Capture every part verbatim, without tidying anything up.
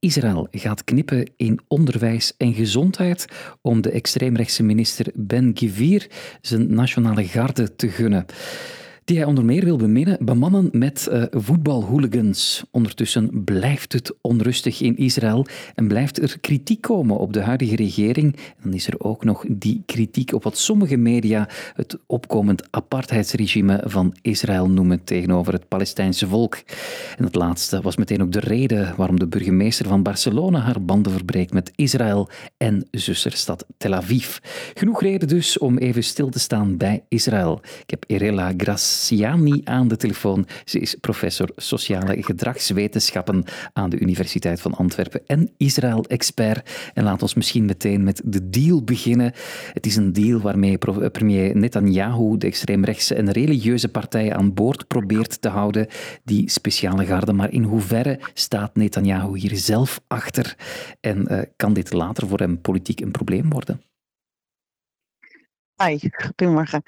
Israël gaat knippen in onderwijs en gezondheid om de extreemrechtse minister Ben Gvir zijn nationale garde te gunnen. Die hij onder meer wil beminnen, bemannen met uh, voetbalhooligans. Ondertussen blijft het onrustig in Israël en blijft er kritiek komen op de huidige regering. En dan is er ook nog die kritiek op wat sommige media het opkomend apartheidsregime van Israël noemen tegenover het Palestijnse volk. En het laatste was meteen ook de reden waarom de burgemeester van Barcelona haar banden verbreekt met Israël en zusterstad Tel Aviv. Genoeg reden dus om even stil te staan bij Israël. Ik heb Irela Graziani aan de telefoon. Ze is professor sociale gedragswetenschappen aan de Universiteit van Antwerpen en Israël-expert. En laat ons misschien meteen met de deal beginnen. Het is een deal waarmee premier Netanyahu de extreemrechtse en religieuze partijen aan boord probeert te houden, die speciale garde. Maar in hoeverre staat Netanyahu hier zelf achter? En uh, kan dit later voor hem politiek een probleem worden? Hi, goedemorgen.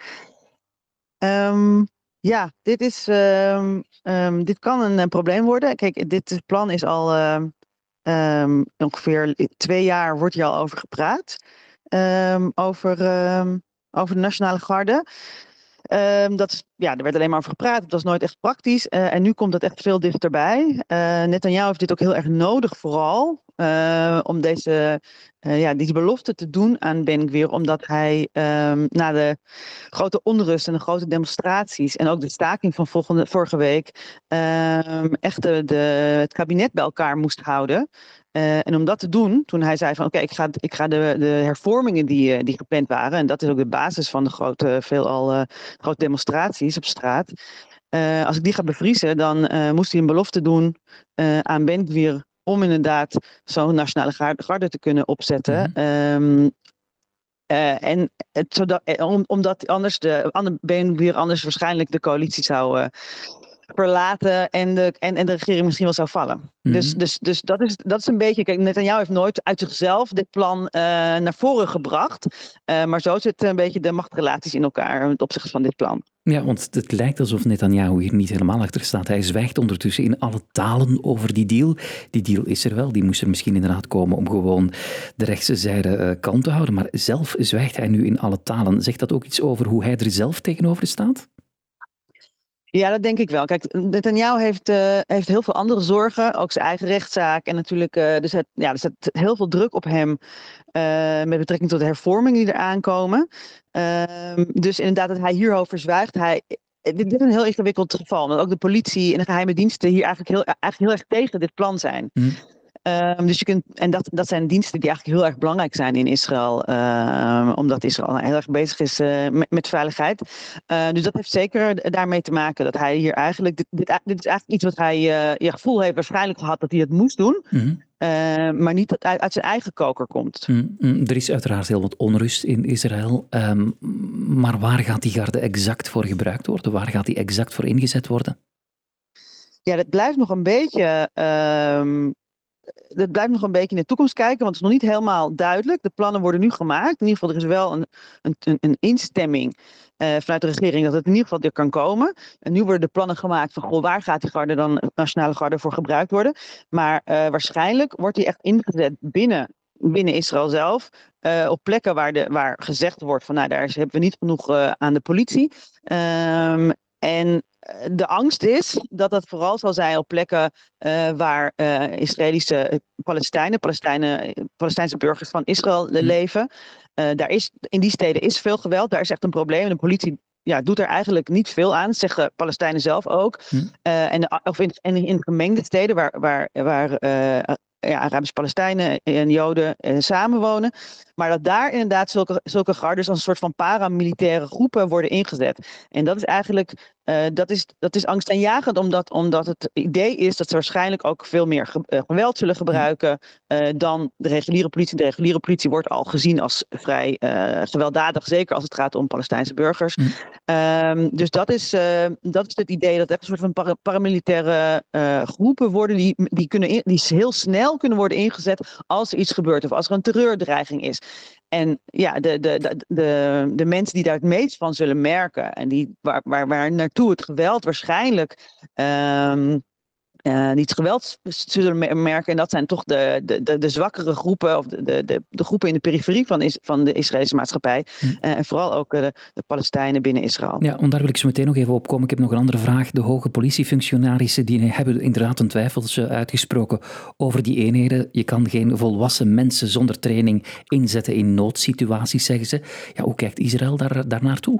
Um, ja, dit, is, um, um, dit kan een, een probleem worden. Kijk, dit plan is al uh, um, ongeveer twee jaar wordt hier al over gepraat. Um, over, um, over de Nationale Garde. Um, dat is, ja, er werd alleen maar over gepraat. Het was nooit echt praktisch. Uh, en nu komt het echt veel dichterbij. Uh, Netanyahu heeft dit ook heel erg nodig vooral. Uh, om deze, uh, ja, deze belofte te doen aan Ben Gvir. Omdat hij um, na de grote onrust en de grote demonstraties. En ook de staking van volgende, vorige week. Um, echt de, de, het kabinet bij elkaar moest houden. Uh, en om dat te doen, toen hij zei van oké, okay, ik ga, ik ga de, de hervormingen die, die gepland waren. En dat is ook de basis van de grote, veelal uh, grote demonstraties op straat. Uh, als ik die ga bevriezen, dan uh, moest hij een belofte doen uh, aan Ben Gvir om inderdaad zo'n nationale garde te kunnen opzetten. Mm-hmm. Um, uh, en het, zodat, om, omdat anders de andere Ben Gvir anders waarschijnlijk de coalitie zou uh, verlaten en de, en, en de regering misschien wel zou vallen. Mm-hmm. Dus, dus, dus dat, is, dat is een beetje... Kijk, Netanyahu heeft nooit uit zichzelf dit plan uh, naar voren gebracht. Uh, maar zo zitten een beetje de machtsrelaties in elkaar ten opzichte van dit plan. Ja, want het lijkt alsof Netanyahu hier niet helemaal achter staat. Hij zwijgt ondertussen in alle talen over die deal. Die deal is er wel, die moest er misschien inderdaad komen om gewoon de rechtse zijde uh, kalm te houden. Maar zelf zwijgt hij nu in alle talen. Zegt dat ook iets over hoe hij er zelf tegenover staat? Ja, dat denk ik wel. Kijk, Netanyahu heeft, uh, heeft heel veel andere zorgen. Ook zijn eigen rechtszaak. En natuurlijk, uh, er, zet, ja, er zet heel veel druk op hem. Uh, met betrekking tot de hervormingen die eraan komen. Uh, dus inderdaad, dat hij hierover zwijgt. Hij, dit is een heel ingewikkeld geval. Want ook de politie en de geheime diensten hier eigenlijk heel, eigenlijk heel erg tegen dit plan zijn. Mm. Um, dus je kunt, en dat, dat zijn diensten die eigenlijk heel erg belangrijk zijn in Israël. Uh, omdat Israël heel erg bezig is uh, met, met veiligheid. Uh, dus dat heeft zeker daarmee te maken dat hij hier eigenlijk... Dit, dit, dit is eigenlijk iets wat hij uh, je gevoel heeft waarschijnlijk gehad dat hij het moest doen. Mm-hmm. Uh, maar niet dat uit, uit zijn eigen koker komt. Mm, mm, er is uiteraard heel wat onrust in Israël. Um, maar waar gaat die garde exact voor gebruikt worden? Waar gaat die exact voor ingezet worden? Ja, dat blijft nog een beetje... Uh, Het blijft nog een beetje in de toekomst kijken, want het is nog niet helemaal duidelijk. De plannen worden nu gemaakt. In ieder geval, er is wel een, een, een instemming uh, vanuit de regering dat het in ieder geval er kan komen. En nu worden de plannen gemaakt van, goh, waar gaat die garde dan, nationale garde, voor gebruikt worden? Maar uh, waarschijnlijk wordt die echt ingezet binnen, binnen Israël zelf. Uh, op plekken waar, de, waar gezegd wordt van, nou, daar is, hebben we niet genoeg uh, aan de politie. Um, en de angst is dat dat vooral zal zijn op plekken uh, waar uh, Israëlische uh, Palestijnen, Palestijnen, Palestijnse burgers van Israël uh, leven. Uh, daar is, in die steden is veel geweld, daar is echt een probleem. De politie ja, doet er eigenlijk niet veel aan, zeggen Palestijnen zelf ook. Hm. Uh, en, de, of in, en in gemengde steden waar, waar, waar uh, ja, Arabische Palestijnen en Joden uh, samenwonen. Maar dat daar inderdaad zulke, zulke gardes als een soort van paramilitaire groepen worden ingezet. En dat is eigenlijk, uh, dat is, dat is angstaanjagend, omdat, omdat het idee is dat ze waarschijnlijk ook veel meer ge, uh, geweld zullen gebruiken uh, dan de reguliere politie. De reguliere politie wordt al gezien als vrij uh, gewelddadig, zeker als het gaat om Palestijnse burgers. Mm. Um, dus dat is, uh, dat is het idee dat er een soort van para, paramilitaire uh, groepen worden die, die, kunnen in, die heel snel kunnen worden ingezet als er iets gebeurt of als er een terreurdreiging is. En ja, de, de, de, de, de mensen die daar het meest van zullen merken en die, waar, waar, waar naartoe het geweld waarschijnlijk um, uh, niet geweld zullen merken. En dat zijn toch de, de, de, de zwakkere groepen, of de, de, de groepen in de periferie van, is, van de Israëlische maatschappij. Hm. Uh, en vooral ook uh, de, de Palestijnen binnen Israël. Ja, want daar wil ik zo meteen nog even op komen. Ik heb nog een andere vraag. De hoge politiefunctionarissen die hebben inderdaad hun twijfels uitgesproken over die eenheden. Je kan geen volwassen mensen zonder training inzetten in noodsituaties, zeggen ze. Ja, hoe kijkt Israël daar, daar naartoe?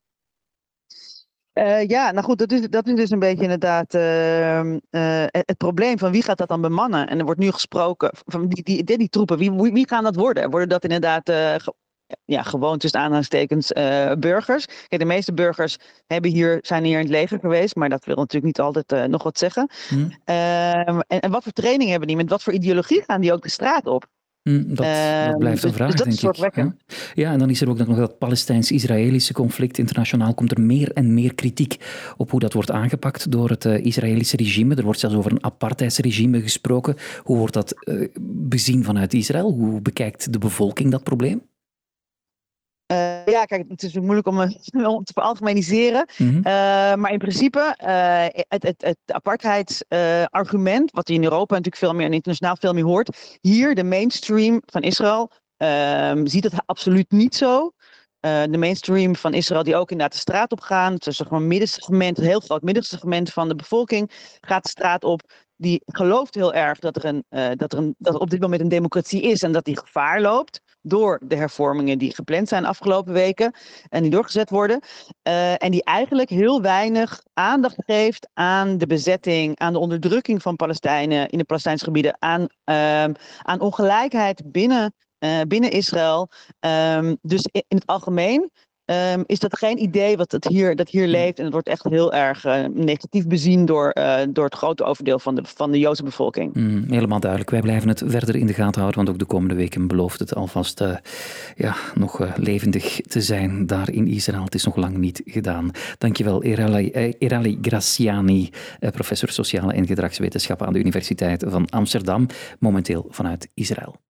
Uh, ja, nou goed, dat is, dat is dus een beetje inderdaad uh, uh, het, het probleem van wie gaat dat dan bemannen. En er wordt nu gesproken van die, die, die, die troepen, wie, wie gaan dat worden? Worden dat inderdaad uh, ge, ja, gewoon tussen aanhalingstekens uh, burgers? Kijk, de meeste burgers hebben hier, zijn hier in het leger geweest, maar dat wil natuurlijk niet altijd uh, nog wat zeggen. Hmm. Uh, en, en wat voor training hebben die? Met wat voor ideologie gaan die ook de straat op? Dat, dat blijft een vraag, dus dat denk is zorgwekkend. ik. Ja, en dan is er ook nog dat Palestijns-Israëlische conflict. Internationaal komt er meer en meer kritiek op hoe dat wordt aangepakt door het uh, Israëlische regime. Er wordt zelfs over een apartheidsregime gesproken. Hoe wordt dat uh, bezien vanuit Israël? Hoe bekijkt de bevolking dat probleem? Uh, ja, kijk, het is moeilijk om, om te veralgemeniseren. Mm-hmm. Uh, maar in principe, uh, het, het, het apartheidsargument, uh, wat je in Europa natuurlijk veel meer en internationaal veel meer hoort, hier de mainstream van Israël uh, ziet het absoluut niet zo. Uh, de mainstream van Israël die ook inderdaad de straat op gaan, het is gewoon een middensegment, een heel groot middensegment van de bevolking gaat de straat op. Die gelooft heel erg dat er, een, uh, dat er, een, dat er op dit moment een democratie is en dat die gevaar loopt door de hervormingen die gepland zijn de afgelopen weken en die doorgezet worden. Uh, en die eigenlijk heel weinig aandacht geeft aan de bezetting, aan de onderdrukking van Palestijnen in de Palestijnse gebieden, aan, uh, aan ongelijkheid binnen, uh, binnen Israël. Um, dus in het algemeen Um, is dat geen idee wat het hier, dat hier leeft. En het wordt echt heel erg uh, negatief bezien door, uh, door het grote overdeel van de, van de Joodse bevolking. Mm, helemaal duidelijk. Wij blijven het verder in de gaten houden, want ook de komende weken belooft het alvast uh, ja, nog uh, levendig te zijn daar in Israël. Het is nog lang niet gedaan. Dankjewel, Erali, uh, Erali Graziani, uh, professor sociale en gedragswetenschappen aan de Universiteit van Amsterdam, momenteel vanuit Israël.